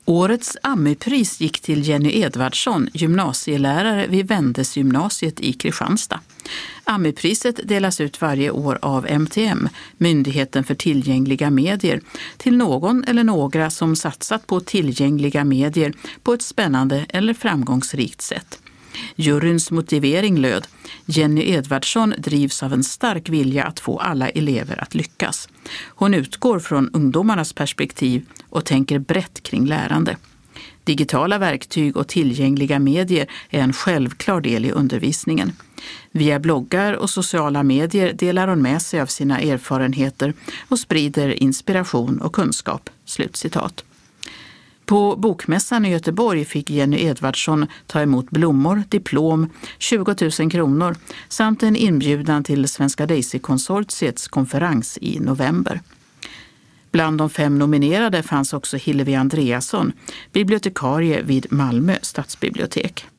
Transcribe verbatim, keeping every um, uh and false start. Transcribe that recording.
Årets Ami-pris gick till Jenny Edvardsson, gymnasielärare vid Vendesgymnasiet i Kristianstad. Ami-priset delas ut varje år av M T M, Myndigheten för tillgängliga medier, till någon eller några som satsat på tillgängliga medier på ett spännande eller framgångsrikt sätt. Juryns motivering löd: Jenny Edvardsson drivs av en stark vilja att få alla elever att lyckas. Hon utgår från ungdomarnas perspektiv och tänker brett kring lärande. Digitala verktyg och tillgängliga medier är en självklar del i undervisningen. Via bloggar och sociala medier delar hon med sig av sina erfarenheter och sprider inspiration och kunskap." Slutcitat. På Bokmässan i Göteborg fick Jenny Edvardsson ta emot blommor, diplom, tjugo tusen kronor samt en inbjudan till Svenska Daisy-konsortiets konferens i november. Bland de fem nominerade fanns också Hillevi Andreasson, bibliotekarie vid Malmö stadsbibliotek.